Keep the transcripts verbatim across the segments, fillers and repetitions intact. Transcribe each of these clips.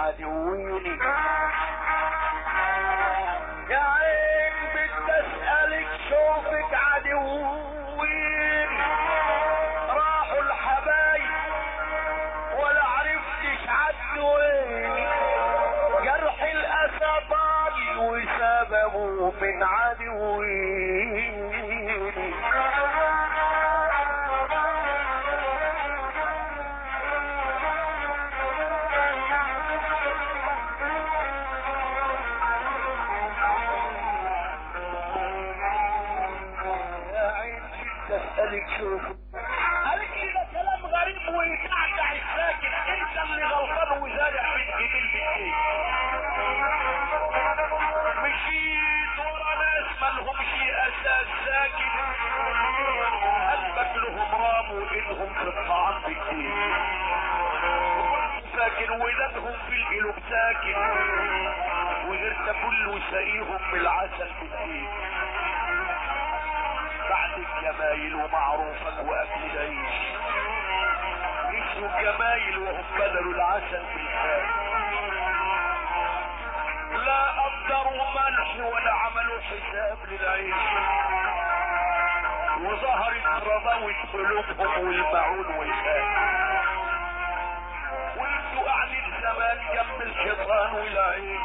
عدويني. يا عين بدي اسألك شوفك عدويني، راحوا الحبايب ولا عرفتش عدويني، جرح الاسى طال وسببه من عدويني. اسألك شوف قالك لي ده كلام غريب ويكعكع الساكت، انت اللي غلطان وزارع من جميل بايه. مشيت ورا ناس مالهمش اساس ساكن، قلبك لهم رام وانهم في الطعام بالدين، ساكن ولادهم في القلوب ساكن، وغير ده كله ساقيهم بالعسل بالدين. بعد الجمايل ومعروفك واكل العيش، نسوا الجمايل وهم بدلوا العسل بالخير، لا قدروا ملح ولا عملوا حساب للعيش، وظهرت رضاوة قلوبهم والمعون والخير، وانتوا قاعدين زمان جنب الحيطان والعيش،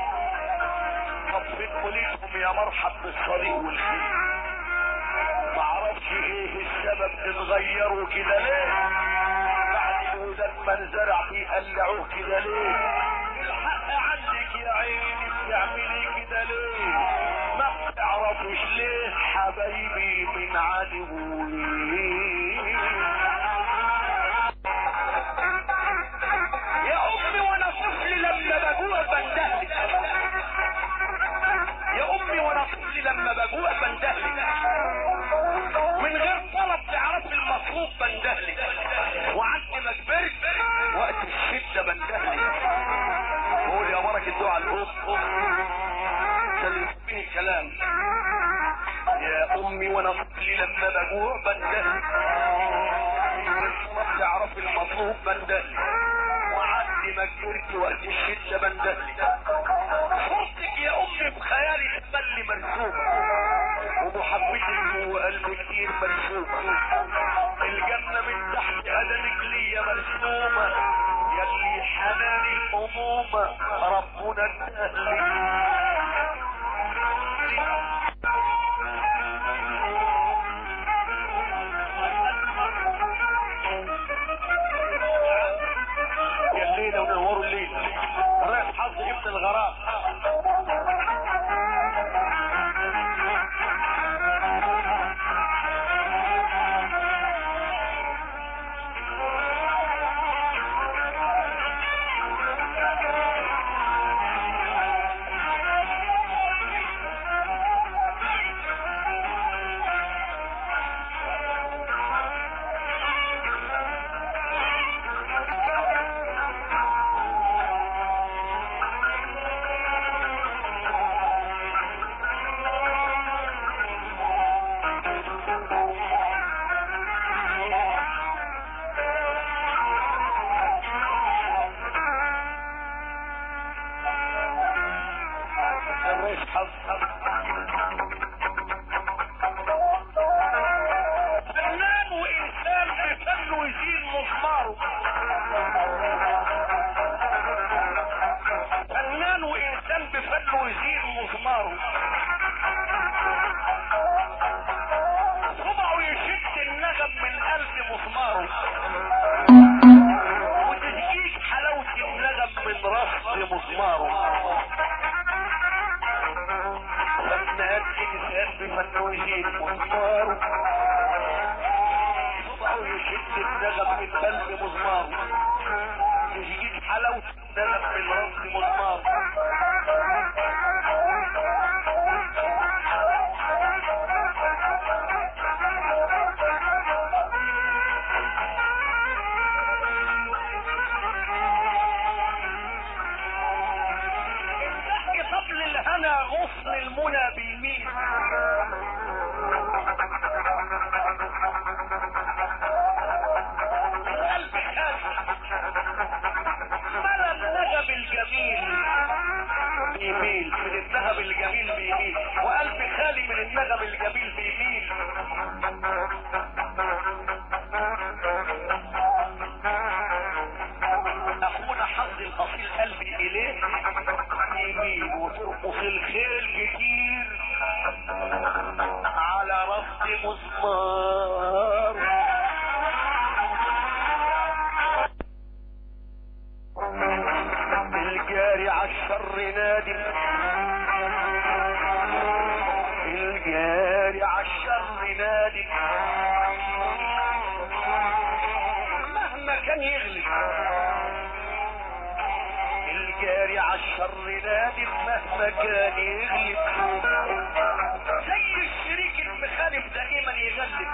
طفت قلتهم يا مرحب بالصديق والخير. معرفش ايه السبب تتغيروا كده ليه، بعد الوداد ما انزرع بيقلعوه كده ليه، الحق عندك يا عيني بتعملي كده ليه، ما بتعرفوش ليه حبايبي من عدوي. يا امي وانا طفل لما بجوع بندهلك، يا امي وانا طفل لما بجوع بندهلك، من غير طلب تعرف المطلوب بندهلك، وعند ما كبرت وقت الشدة بندهلك. قول يا بركة دعاء الأم سلمتني الكلام. يا أمي وأنا طفلي لما بجوع بندهلك، ما تعرف المطلوب بندهلك، وعند ما كبرت وقت الشدة بندهلك. صورتك يا أمي بخيالي تملي مرسومة، ومحبتك جوه قلبي كتير مرسومة، الجنة من تحت قدمك ليا مرسومة، يلي حناني الأمومة ربنا اداهلي. يا الليلة ونوروا الليل رايح حظ ابن الغرام. فنان وانسان بفنه يزيل مضماره، فنان وانسان بفنه يزيل مضماره، صبعه يشد النغم من قلب مسماره، وتدقيق حلاوة النغم من راس مسماره. فنان انسان بفنه يزيل مضماره، صبعه يشد النغم من قلب مسماره، تدقيق حلاوة النغم من راس مسماره. طبل الهنا غصن المنى بيمين، القلب خاف ملا النغم الجميل نادم، الجاري عالشر نادم، مهما كان يغلب الجاري عالشر نادم مهما كان يغلب، زي الشريك المخالف دائما يغلب،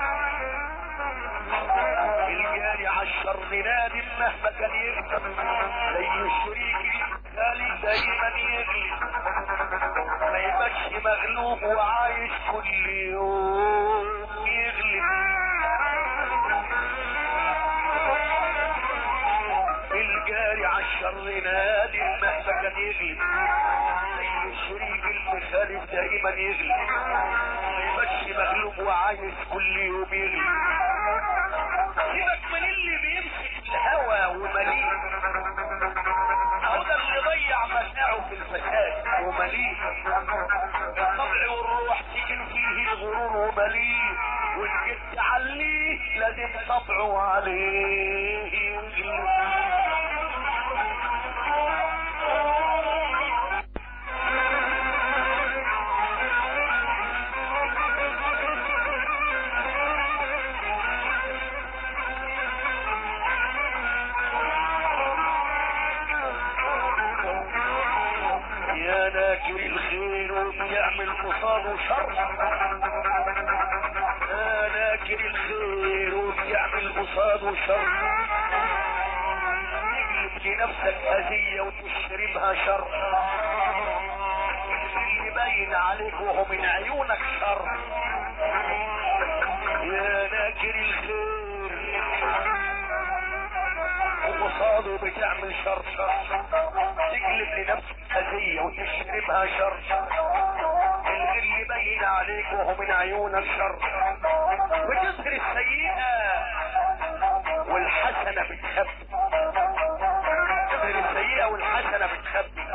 الجاري عالشر نادم مهما كان يغلب، زي الشريك المخالف دائما يغلب، ما يبقاش مغلوب وعايش كل يوم يغلب، الجاري عالشر نادم مهما كان يغلب، زي الشريك المخالف دائما يغلب، ما يبقاش مغلوب وعايش كل يوم يغلب. سيبك من اللي بيمسك الهوى ومليء، اهو ده اللي ضيع متاعه في الفساد ومليء، الطبع والروح سكن فيه الغرور ومليء، والجد عليه لازم طبعه عليه يغلب. يا ناكر الخير وبيعمل قصاده شر، يا ناكر الخير وبيعمل قصاده شر، تجلب لنفسك اذية وتشربها شر، اللي باين عليك وهو من عيونك شر، يا ناكر الخير وقصاده بتعمل شر شر، تجلب لنفسك اذية وتشربها شر، اللي يبين عليك وهو من عيونك شر، بتظهر السيئة والحسنة بتخبي، تظهر السيئة والحسنة بتخبي،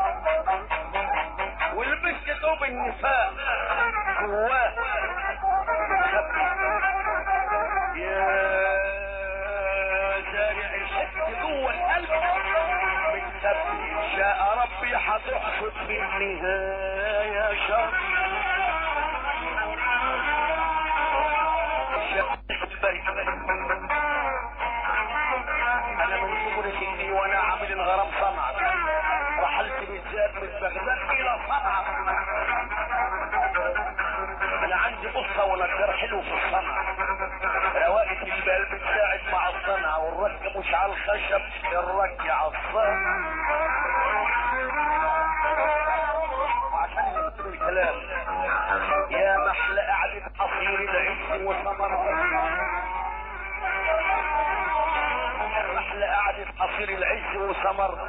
ولبست ثوب النفاق جواه بتخبي، يا زارع الحقد جوه القلب من سبي شاء ربي هتحصد في النهاية شر، انا من صغري سني وانا عامل الغرام صنعة، رحلت بالذات من بغداد الى صنعة، انا عندي قصة ونجار حلو في الصنعة، روائة البال بتساعد مع الصنعة، والرك مش على الخشب الرك على الصنعة، وعشان نكتب الكلام يا محلى قعدة عصير العز وثمرها، محلى قعدة عصير العز وثمرها،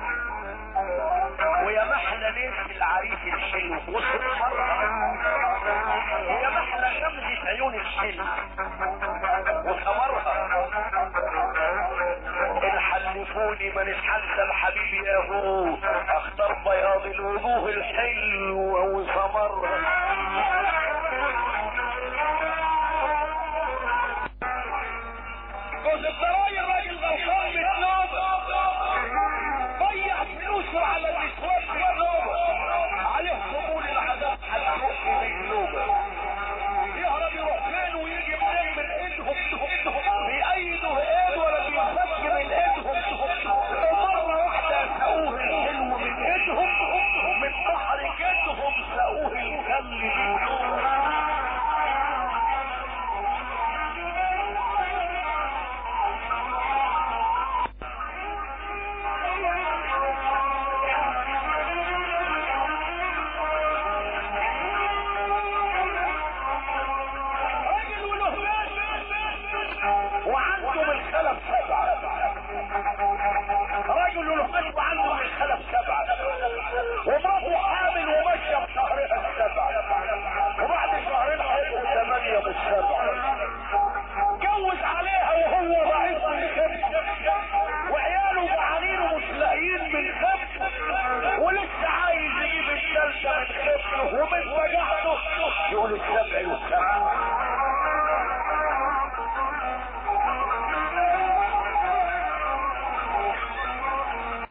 ويا محلى ناس العريس الحلو وثمرها، ويا محلى غمزة عيون الحلو وثمرها، ان حلفوني من اتحنسى الحبيب يا هو اختار بياض الوجوه الحلوة وثمرها، جوز الضراير راجل غلطان بتنوبة، ضيع فلوسه على الاسواق بتنوبة، عليه قبول العذاب هتروح